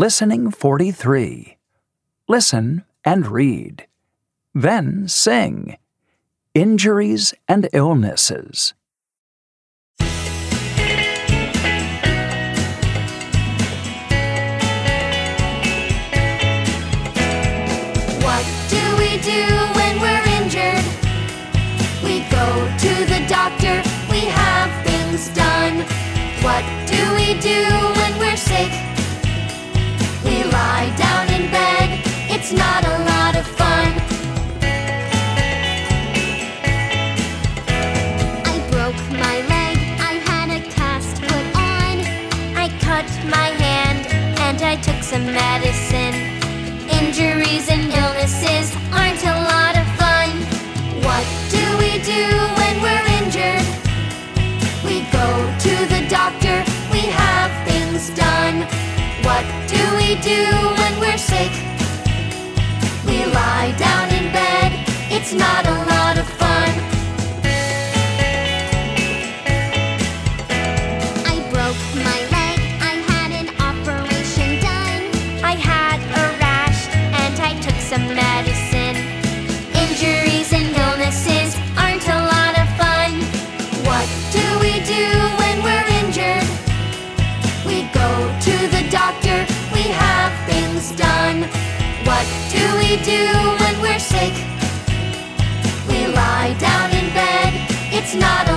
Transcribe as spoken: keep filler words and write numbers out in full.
Listening forty-three. Listen and read. Then sing. Injuries and illnesses. What do we do when we're injured? We go to the doctor, we have things done. What do we do when we're sick? We lie down in bed, it's not a lot of fun. I broke my leg, I had a cast put on. I cut my hand and I took some medicine. Injuries and illnesses aren't a lot of fun. What do we do when we're injured? We go to the doctor, we have things done. What do we do when we're sick? We lie down in bed, it's not a lot of fun. I broke my leg, I had an operation done. I had a rash and I took some medicine. Injuries and illnesses aren't a lot of fun. What do we do when we're injured? We go to the doctor, we have things done. What do we do when we're sick? We lie down in bed, it's not